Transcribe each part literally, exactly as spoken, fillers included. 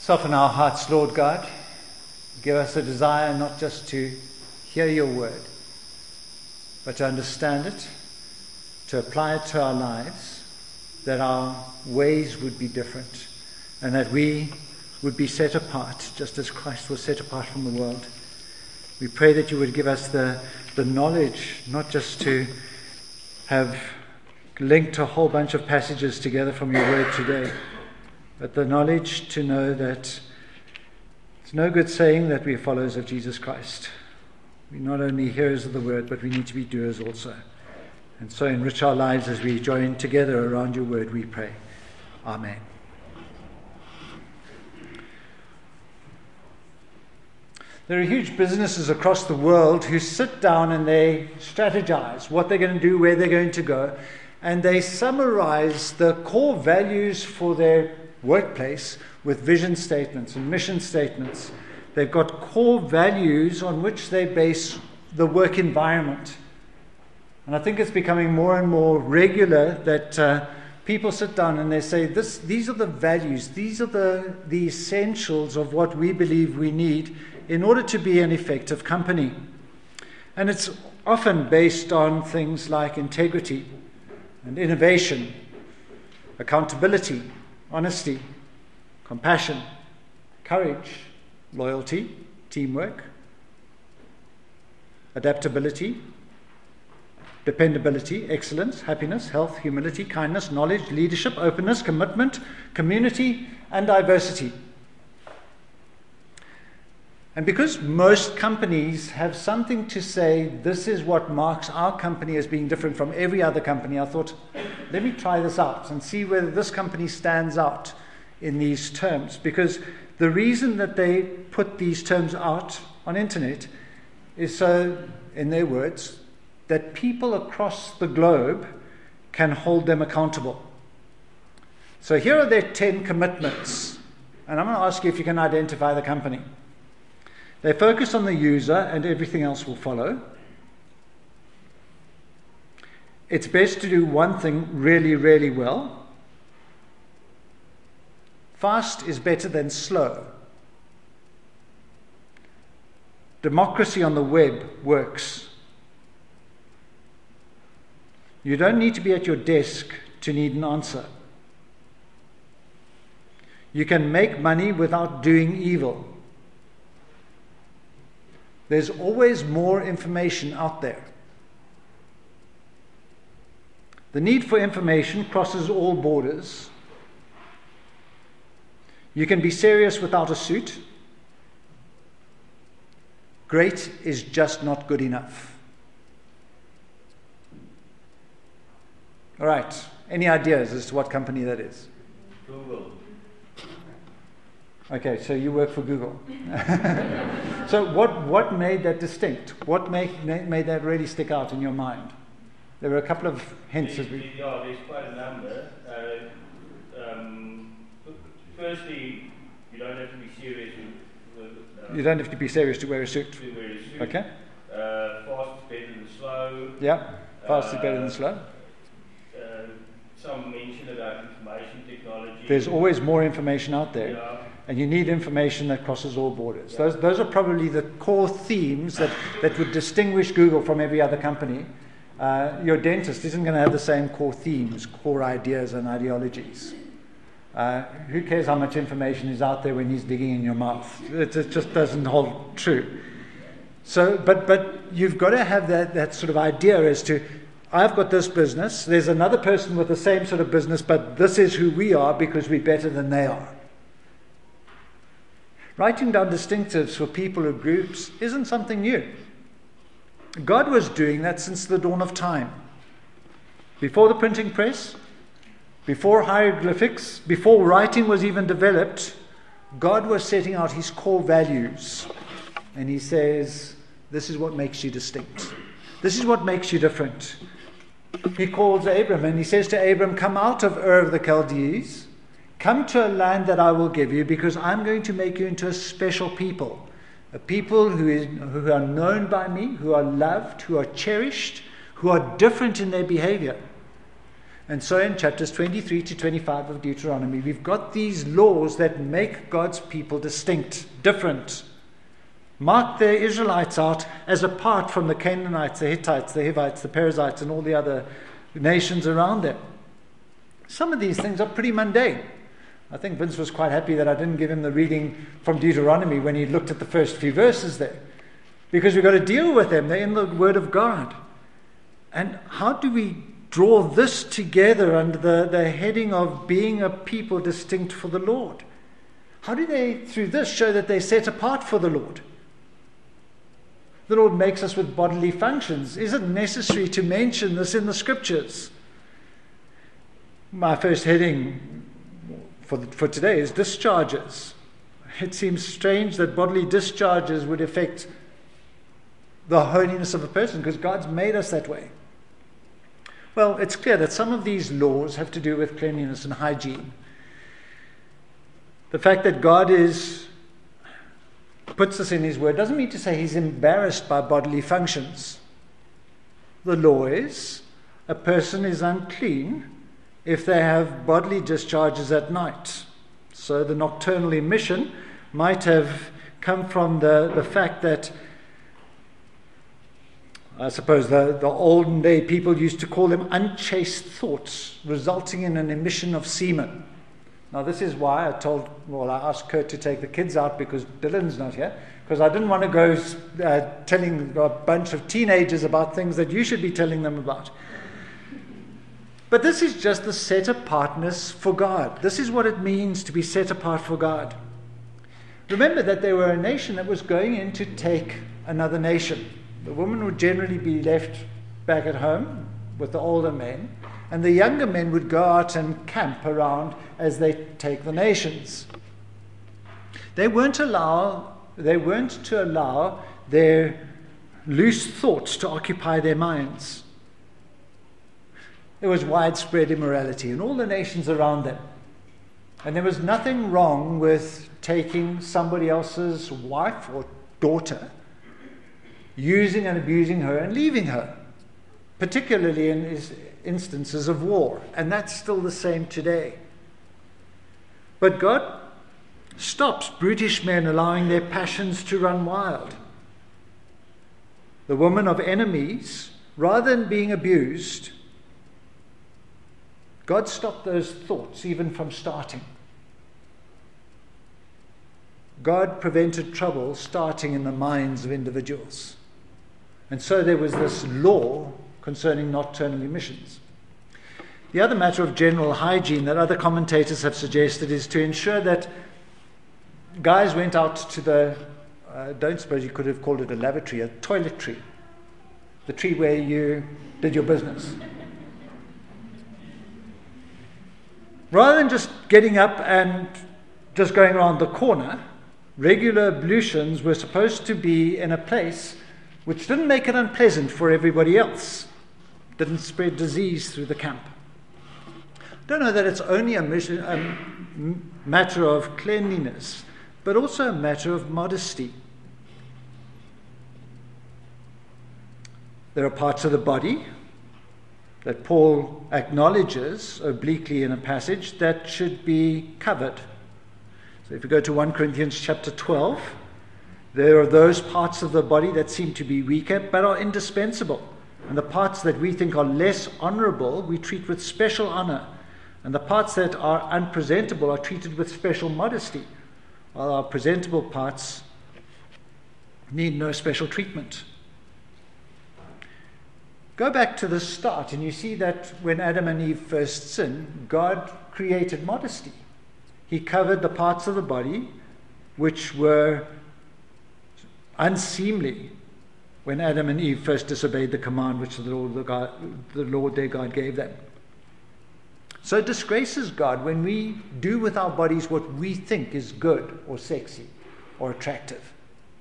Soften our hearts, Lord God. Give us a desire not just to hear your word, but to understand it, to apply it to our lives, that our ways would be different, and that we would be set apart, just as Christ was set apart from the world. We pray that you would give us the, the knowledge, not just to have linked a whole bunch of passages together from your word today, but the knowledge to know that it's no good saying that we are followers of Jesus Christ. We're not only hearers of the word, but we need to be doers also. And so enrich our lives as we join together around your word, we pray. Amen. There are huge businesses across the world who sit down and they strategize what they're going to do, where they're going to go, and they summarize the core values for their workplace with vision statements and mission statements. They've got core values on which they base the work environment. And I think it's becoming more and more regular that uh, people sit down and they say, "This, these are the values, these are the, the essentials of what we believe we need in order to be an effective company." And it's often based on things like integrity and innovation, accountability, honesty, compassion, courage, loyalty, teamwork, adaptability, dependability, excellence, happiness, health, humility, kindness, knowledge, leadership, openness, commitment, community, and diversity. And because most companies have something to say, this is what marks our company as being different from every other company, I thought, let me try this out and see whether this company stands out in these terms. Because the reason that they put these terms out on internet is so, in their words, that people across the globe can hold them accountable. So here are their ten commitments. And I'm going to ask you if you can identify the company. They focus on the user and everything else will follow. It's best to do one thing really, really well. Fast is better than slow. Democracy on the web works. You don't need to be at your desk to need an answer. You can make money without doing evil. There's always more information out there. The need for information crosses all borders. You can be serious without a suit. Great is just not good enough. All right, any ideas as to what company that is? Google. Okay, so you work for Google. So what, what made that distinct? What made, made that really stick out in your mind? There were a couple of hints. There's, As we... Yeah, there's quite a number. Uh, um, firstly, you don't have to be serious. With, uh, you don't have to be serious to wear a suit. To wear a suit. Okay. Uh, fast is better than slow. Yeah, fast uh, is better than slow. Uh, some mention about information technology. There's always more information out there. Yeah. And you need information that crosses all borders. Yeah. Those, those are probably the core themes that, that would distinguish Google from every other company. Uh, your dentist isn't going to have the same core themes, core ideas and ideologies. Uh, who cares how much information is out there when he's digging in your mouth? It, it just doesn't hold true. So, but, but you've got to have that, that sort of idea as to, I've got this business, there's another person with the same sort of business, but this is who we are because we're better than they are. Writing down distinctives for people or groups isn't something new. God was doing that since the dawn of time. Before the printing press, before hieroglyphics, before writing was even developed, God was setting out his core values. And he says, this is what makes you distinct. This is what makes you different. He calls Abram and he says to Abram, come out of Ur of the Chaldees, come to a land that I will give you, because I'm going to make you into a special people. A people who, is, who are known by me, who are loved, who are cherished, who are different in their behavior. And so in chapters twenty-three to twenty-five of Deuteronomy, we've got these laws that make God's people distinct, different. Mark the Israelites out as apart from the Canaanites, the Hittites, the Hivites, the Perizzites, and all the other nations around them. Some of these things are pretty mundane. I think Vince was quite happy that I didn't give him the reading from Deuteronomy when he looked at the first few verses there, because we've got to deal with them. They're in the Word of God. And how do we draw this together under the, the heading of being a people distinct for the Lord? How do they, through this, show that they're set apart for the Lord? The Lord makes us with bodily functions. Is it necessary to mention this in the Scriptures? My first heading for, the, for today is discharges. It seems strange that bodily discharges would affect the holiness of a person, because God's made us that way. Well, it's clear that some of these laws have to do with cleanliness and hygiene. The fact that God is puts us in His Word doesn't mean to say He's embarrassed by bodily functions. The law is a person is unclean if they have bodily discharges at night. So the nocturnal emission might have come from the, the fact that, I suppose the, the olden day people used to call them unchaste thoughts, resulting in an emission of semen. Now this is why I told, well, I asked Kurt to take the kids out because Dylan's not here, because I didn't want to go uh, telling a bunch of teenagers about things that you should be telling them about. But this is just the set apartness for God. This is what it means to be set apart for God. Remember that they were a nation that was going in to take another nation. The woman would generally be left back at home with the older men, and the younger men would go out and camp around as they take the nations. They weren't allow, they weren't to allow their loose thoughts to occupy their minds. There was widespread immorality in all the nations around them. And there was nothing wrong with taking somebody else's wife or daughter, using and abusing her and leaving her, particularly in instances of war. And that's still the same today. But God stops brutish men allowing their passions to run wild. The woman of enemies, rather than being abused, God stopped those thoughts even from starting. God prevented trouble starting in the minds of individuals. And so there was this law concerning nocturnal emissions. The other matter of general hygiene that other commentators have suggested is to ensure that guys went out to the, I don't suppose you could have called it a lavatory, a toilet tree. The tree where you did your business. Rather than just getting up and just going around the corner, regular ablutions were supposed to be in a place which didn't make it unpleasant for everybody else, didn't spread disease through the camp. Don't know that it's only a, mission, a matter of cleanliness, but also a matter of modesty. There are parts of the body that Paul acknowledges obliquely in a passage that should be covered. So if you go to First Corinthians chapter twelve, there are those parts of the body that seem to be weaker but are indispensable. And the parts that we think are less honorable, we treat with special honor. And the parts that are unpresentable are treated with special modesty, while our presentable parts need no special treatment. Go back to the start and you see that when Adam and Eve first sinned, God created modesty. He covered the parts of the body which were unseemly when Adam and Eve first disobeyed the command which the Lord, the, God, the Lord their God gave them. So it disgraces God when we do with our bodies what we think is good or sexy or attractive.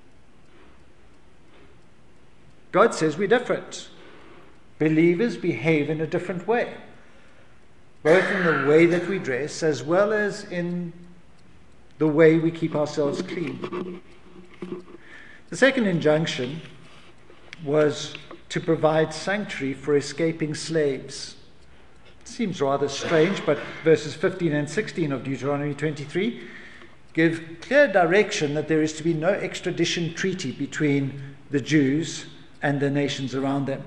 God says we're different. Believers behave in a different way, both in the way that we dress as well as in the way we keep ourselves clean. The second injunction was to provide sanctuary for escaping slaves. Seems rather strange, but verses fifteen and sixteen of Deuteronomy twenty-three give clear direction that there is to be no extradition treaty between the Jews and the nations around them.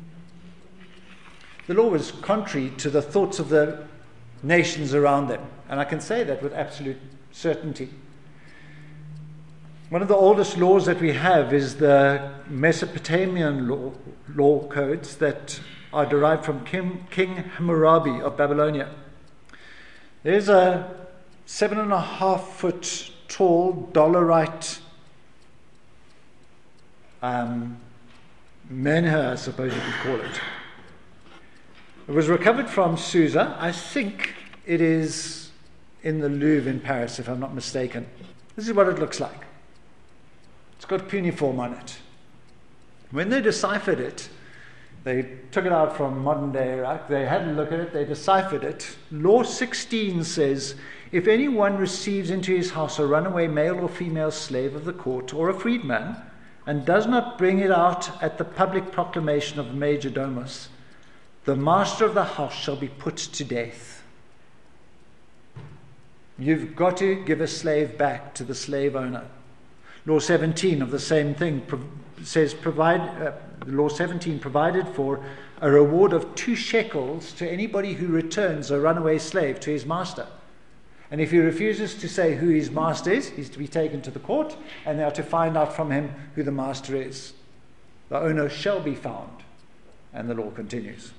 The law was contrary to the thoughts of the nations around them, and I can say that with absolute certainty. One of the oldest laws that we have is the Mesopotamian law, law codes that are derived from King, King Hammurabi of Babylonia. There's a seven and a half foot tall dolerite um, menhir, I suppose you could call it. It was recovered from Susa. I think it is in the Louvre in Paris, if I'm not mistaken. This is what it looks like. It's got cuneiform on it. When they deciphered it, they took it out from modern day Iraq, they had a look at it, they deciphered it. Law sixteen says, if anyone receives into his house a runaway male or female slave of the court or a freedman, and does not bring it out at the public proclamation of the major domus, the master of the house shall be put to death. You've got to give a slave back to the slave owner. Law seventeen of the same thing pro- says provide uh, Law seventeen provided for a reward of two shekels to anybody who returns a runaway slave to his master. And if he refuses to say who his master is, he's to be taken to the court, and they are to find out from him who the master is. The owner shall be found. And the law continues.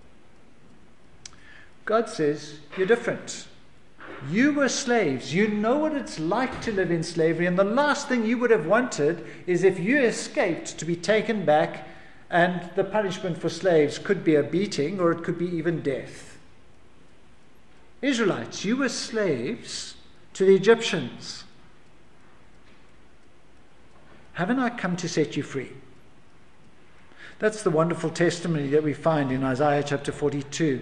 God says, you're different. You were slaves. You know what it's like to live in slavery. And the last thing you would have wanted is if you escaped to be taken back, and the punishment for slaves could be a beating or it could be even death. Israelites, you were slaves to the Egyptians. Haven't I come to set you free? That's the wonderful testimony that we find in Isaiah chapter forty-two.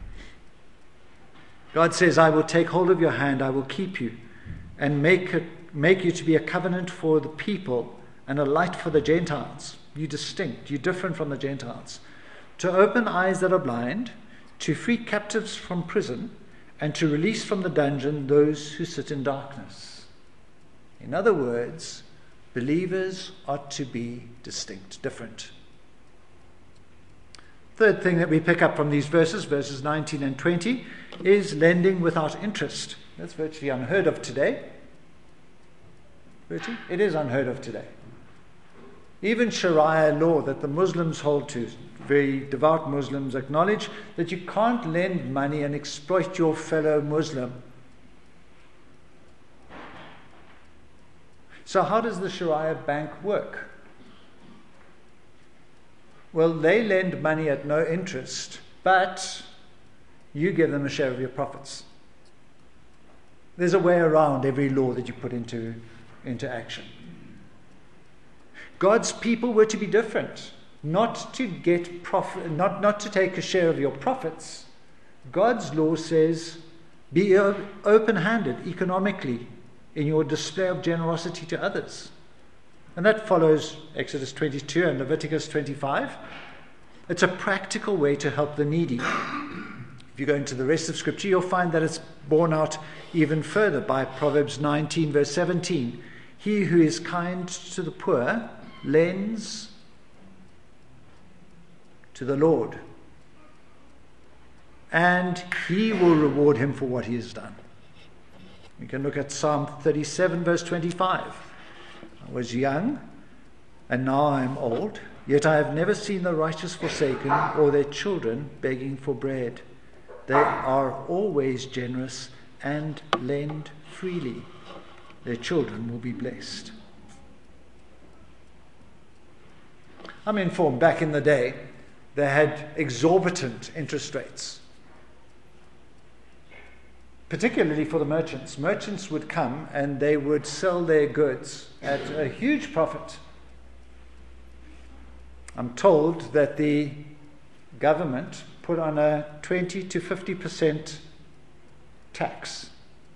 God says, I will take hold of your hand, I will keep you, and make, a, make you to be a covenant for the people and a light for the Gentiles. You're distinct, you're different from the Gentiles. To open eyes that are blind, to free captives from prison, and to release from the dungeon those who sit in darkness. In other words, believers are to be distinct, different. Third thing that we pick up from these verses, verses nineteen and twenty, is lending without interest. That's virtually unheard of today. Virtually, it is unheard of today. Even Sharia law that the Muslims hold to, very devout Muslims acknowledge that you can't lend money and exploit your fellow Muslim. So how does the Sharia bank work? Well, they lend money at no interest, but you give them a share of your profits. There's a way around every law that you put into, into action. God's people were to be different, not to get profit, not, not to take a share of your profits. God's law says, be open-handed economically in your display of generosity to others. And that follows Exodus twenty-two and Leviticus twenty-five. It's a practical way to help the needy. If you go into the rest of Scripture, you'll find that it's borne out even further by Proverbs nineteen, verse seventeen. He who is kind to the poor lends to the Lord, and he will reward him for what he has done. We can look at Psalm thirty-seven, verse twenty-five. I was young, and now I am old, yet I have never seen the righteous forsaken or their children begging for bread. They are always generous and lend freely. Their children will be blessed. I'm informed back in the day they had exorbitant interest rates, particularly for the merchants. Merchants would come and they would sell their goods at a huge profit. I'm told that the government put on a twenty to fifty percent tax.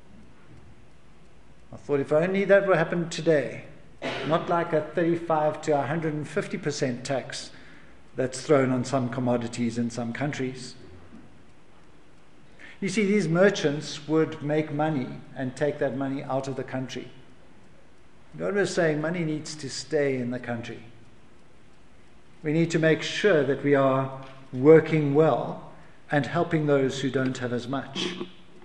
I thought if only that would happen today, not like a thirty-five to one hundred fifty percent tax that's thrown on some commodities in some countries. You see, these merchants would make money and take that money out of the country. God was saying money needs to stay in the country. We need to make sure that we are working well and helping those who don't have as much.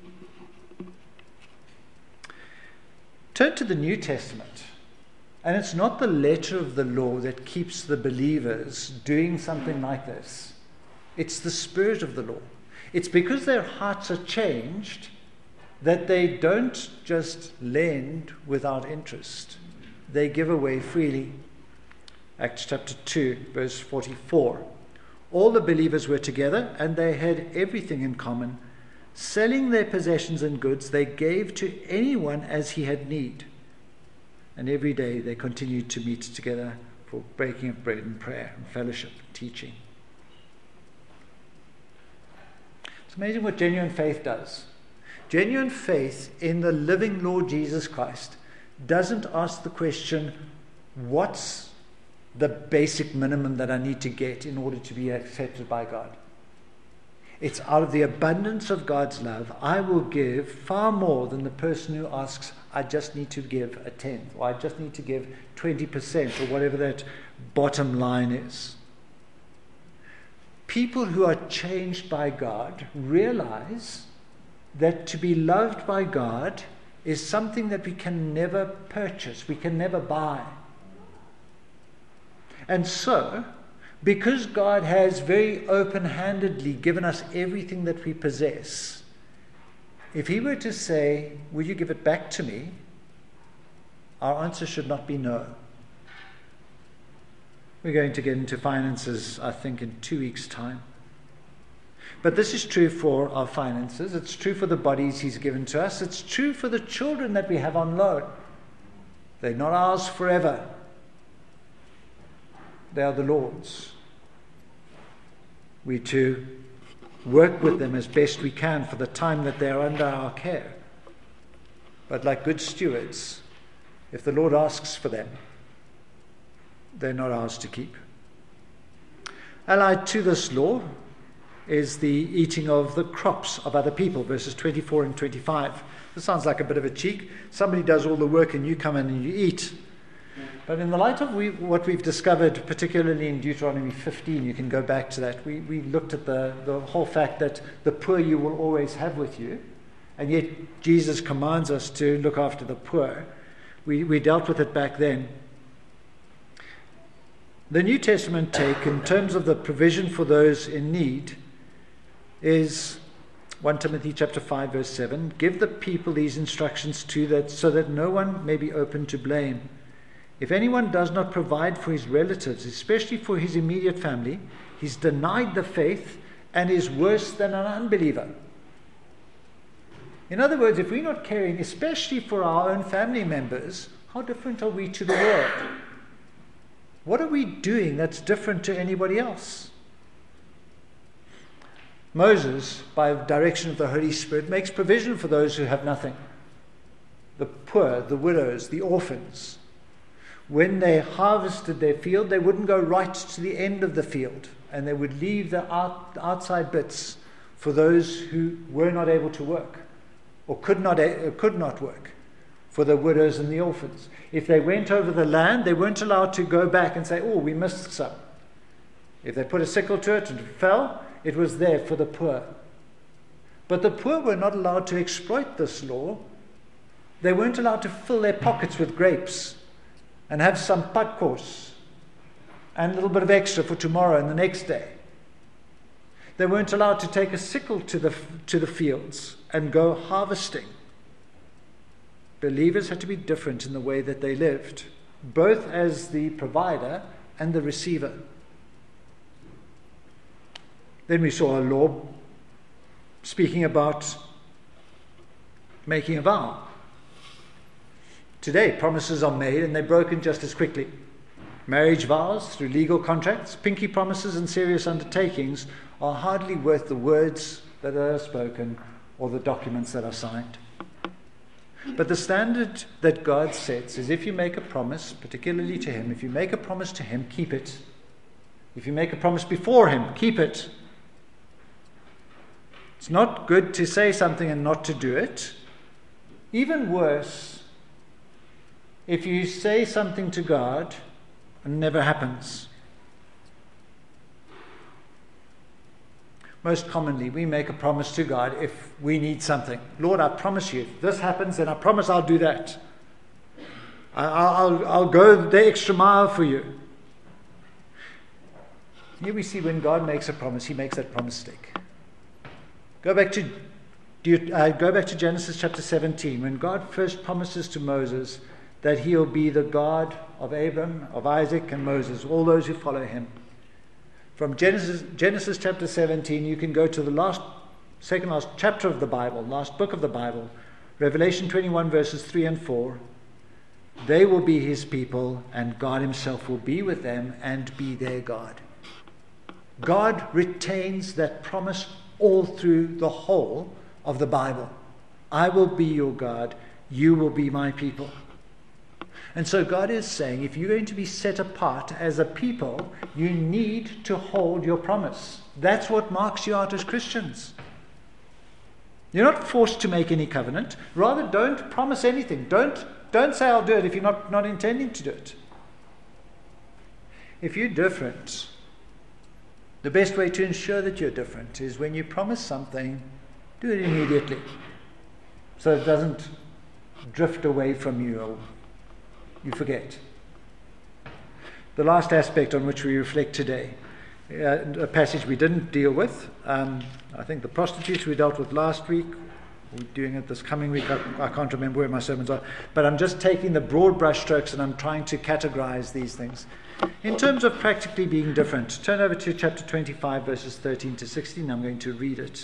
Turn to the New Testament. And it's not the letter of the law that keeps the believers doing something like this. It's the spirit of the law. It's because their hearts are changed that they don't just lend without interest. They give away freely. Acts chapter two, verse forty-four. All the believers were together and they had everything in common. Selling their possessions and goods, they gave to anyone as he had need. And every day they continued to meet together for breaking of bread and prayer and fellowship and teaching. It's amazing what genuine faith does. Genuine faith in the living Lord Jesus Christ doesn't ask the question, what's the basic minimum that I need to get in order to be accepted by God? It's out of the abundance of God's love, I will give far more than the person who asks, I just need to give a tenth, or I just need to give twenty percent, or whatever that bottom line is. People who are changed by God realize that to be loved by God is something that we can never purchase, we can never buy. And so, because God has very open-handedly given us everything that we possess, if he were to say, will you give it back to me? Our answer should not be no. We're going to get into finances, I think, in two weeks' time. But this is true for our finances. It's true for the bodies he's given to us. It's true for the children that we have on loan. They're not ours forever. They are the Lord's. We to work with them as best we can for the time that they are under our care. But like good stewards, if the Lord asks for them, they're not ours to keep. Allied to this law is the eating of the crops of other people, verses twenty-four and twenty-five. This sounds like a bit of a cheek. Somebody does all the work and you come in and you eat. But in the light of we, what we've discovered, particularly in Deuteronomy fifteen, you can go back to that. We, we looked at the, the whole fact that the poor you will always have with you, and yet Jesus commands us to look after the poor. We, we dealt with it back then. The New Testament take, in terms of the provision for those in need, is First Timothy chapter five, verse seven. Give the people these instructions too, that so that no one may be open to blame. If anyone does not provide for his relatives, especially for his immediate family, he's denied the faith and is worse than an unbeliever. In other words, if we're not caring, especially for our own family members, how different are we to the world? What are we doing that's different to anybody else? Moses, by direction of the Holy Spirit, makes provision for those who have nothing. The poor, the widows, the orphans. When they harvested their field, they wouldn't go right to the end of the field, and they would leave the out, outside bits for those who were not able to work, or could not, uh, could not work, for the widows and the orphans. If they went over the land, they weren't allowed to go back and say, oh, we missed some. If they put a sickle to it and it fell, it was there for the poor. But the poor were not allowed to exploit this law. They weren't allowed to fill their pockets with grapes and have some padkos and a little bit of extra for tomorrow and the next day. They weren't allowed to take a sickle to the, to the fields and go harvesting. Believers had to be different in the way that they lived, both as the provider and the receiver. Then we saw a law speaking about making a vow. Today, promises are made and they're broken just as quickly. Marriage vows through legal contracts, pinky promises and serious undertakings are hardly worth the words that are spoken or the documents that are signed. But the standard that God sets is if you make a promise, particularly to him, if you make a promise to him, keep it. If you make a promise before him, keep it. It's not good to say something and not to do it. Even worse, if you say something to God and it never happens. Most commonly, we make a promise to God if we need something. Lord, I promise you, if this happens, then I promise I'll do that. I'll, I'll, I'll go the extra mile for you. Here we see when God makes a promise, he makes that promise stick. Go back to uh, go back to Genesis chapter seventeen, when God first promises to Moses that he'll be the God of Abram, of Isaac, and Moses, all those who follow him. From Genesis, Genesis chapter seventeen, you can go to the last, second last chapter of the Bible, last book of the Bible, Revelation twenty-one, verses three and four. They will be his people, and God himself will be with them and be their God. God retains that promise all through the whole of the Bible. I will be your God, you will be my people. And so God is saying, if you're going to be set apart as a people, you need to hold your promise. That's what marks you out as Christians. You're not forced to make any covenant. Rather, don't promise anything. Don't, don't say I'll do it if you're not, not intending to do it. If you're different, the best way to ensure that you're different is when you promise something, do it immediately, so it doesn't drift away from you or you forget. The last aspect on which we reflect today, uh, a passage we didn't deal with, um, I think the prostitutes we dealt with last week, we're doing it this coming week, I, I can't remember where my sermons are, but I'm just taking the broad brush strokes and I'm trying to categorize these things. In terms of practically being different, turn over to chapter twenty-five, verses thirteen to sixteen. I'm going to read it.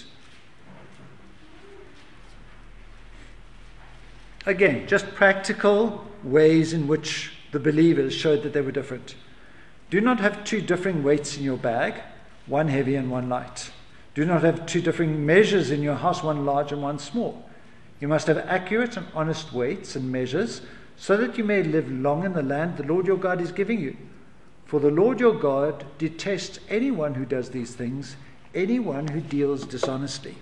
Again, just practical ways in which the believers showed that they were different. Do not have two differing weights in your bag, one heavy and one light. Do not have two differing measures in your house, one large and one small. You must have accurate and honest weights and measures, so that you may live long in the land the Lord your God is giving you. For the Lord your God detests anyone who does these things, anyone who deals dishonestly.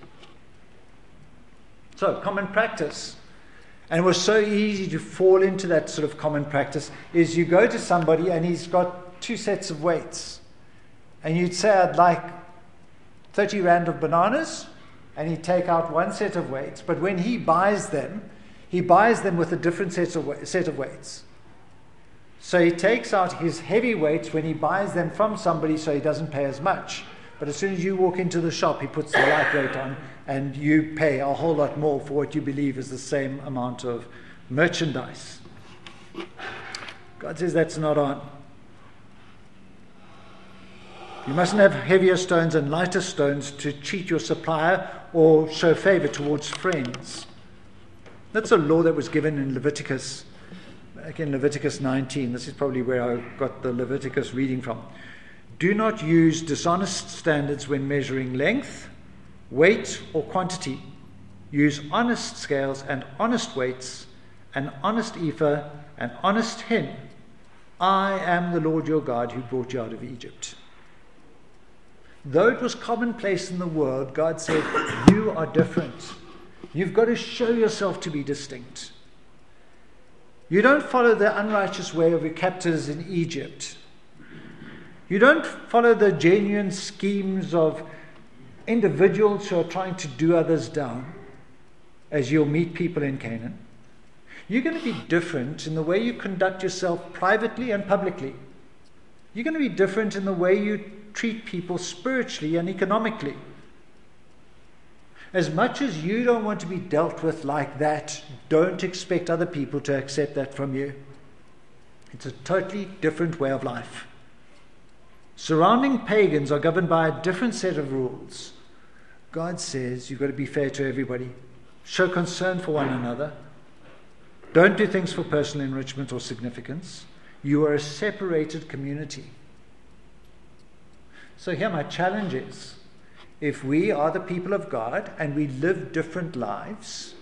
So, common practice. And it was so easy to fall into that sort of common practice, is you go to somebody and he's got two sets of weights. And you'd say, I'd like thirty rand of bananas, and he'd take out one set of weights. But when he buys them, he buys them with a different set of, set of weights. So he takes out his heavy weights when he buys them from somebody, so he doesn't pay as much. But as soon as you walk into the shop, he puts the light weight on, and you pay a whole lot more for what you believe is the same amount of merchandise. God says that's not on. You mustn't have heavier stones and lighter stones to cheat your supplier or show favor towards friends. That's a law that was given in Leviticus. Back in Leviticus nineteen, this is probably where I got the Leviticus reading from. Do not use dishonest standards when measuring length, weight, or quantity. Use honest scales and honest weights, an honest ephah, an honest hin. I am the Lord your God who brought you out of Egypt. Though it was commonplace in the world, God said, you are different. You've got to show yourself to be distinct. You don't follow the unrighteous way of your captors in Egypt. You don't follow the genuine schemes of individuals who are trying to do others down, as you'll meet people in Canaan. You're going to be different in the way you conduct yourself privately and publicly. You're going to be different in the way you treat people spiritually and economically. As much as you don't want to be dealt with like that, don't expect other people to accept that from you. It's a totally different way of life. Surrounding pagans are governed by a different set of rules. God says you've got to be fair to everybody. Show concern for one another. Don't do things for personal enrichment or significance. You are a separated community. So here my challenge is, if we are the people of God and we live different lives,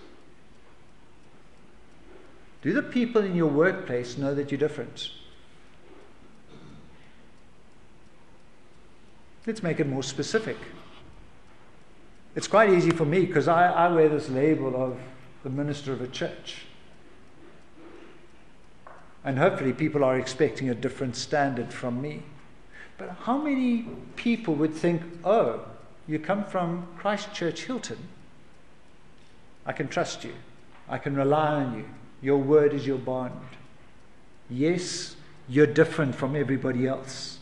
do the people in your workplace know that you're different? Let's make it more specific. It's quite easy for me because I, I wear this label of the minister of a church. And hopefully people are expecting a different standard from me. But how many people would think, oh, you come from Christ Church Hilton? I can trust you. I can rely on you. Your word is your bond. Yes, you're different from everybody else.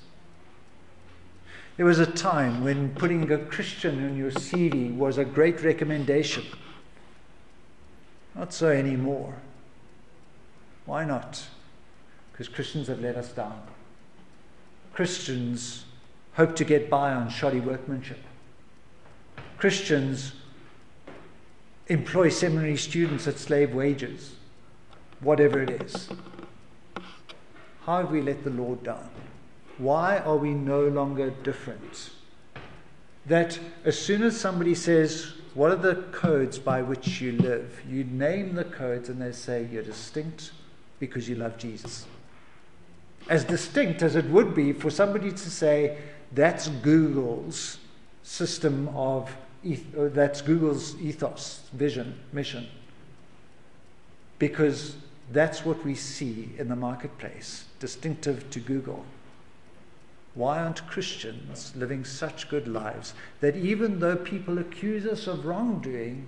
There was a time when putting a Christian in your C V was a great recommendation. Not so anymore. Why not? Because Christians have let us down. Christians hope to get by on shoddy workmanship. Christians employ seminary students at slave wages, whatever it is. How have we let the Lord down? Why are we no longer different? That as soon as somebody says, what are the codes by which you live? You name the codes and they say you're distinct because you love Jesus. As distinct as it would be for somebody to say, that's Google's system of, that's Google's ethos, vision, mission. Because that's what we see in the marketplace, distinctive to Google. Why aren't Christians living such good lives that even though people accuse us of wrongdoing,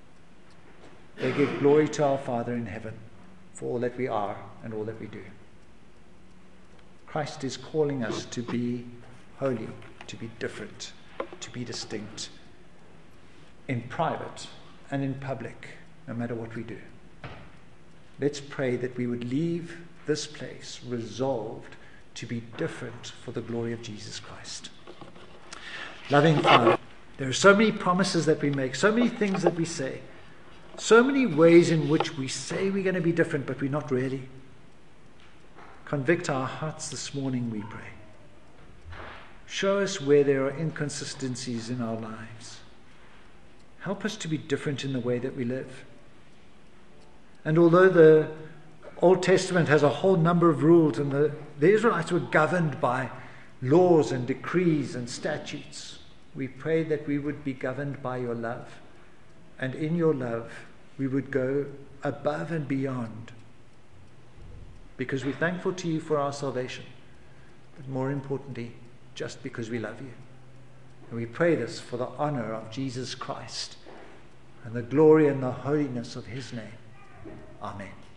they give glory to our Father in heaven for all that we are and all that we do? Christ is calling us to be holy, to be different, to be distinct in private and in public, no matter what we do. Let's pray that we would leave this place resolved to be different for the glory of Jesus Christ. Loving Father, there are so many promises that we make, so many things that we say, so many ways in which we say we're going to be different, but we're not really. Convict our hearts this morning, we pray. Show us where there are inconsistencies in our lives. Help us to be different in the way that we live. And although the Old Testament has a whole number of rules, and the, the Israelites were governed by laws and decrees and statutes, we pray that we would be governed by your love. And in your love, we would go above and beyond, because we're thankful to you for our salvation, but more importantly, just because we love you. And we pray this for the honor of Jesus Christ and the glory and the holiness of his name. Amen.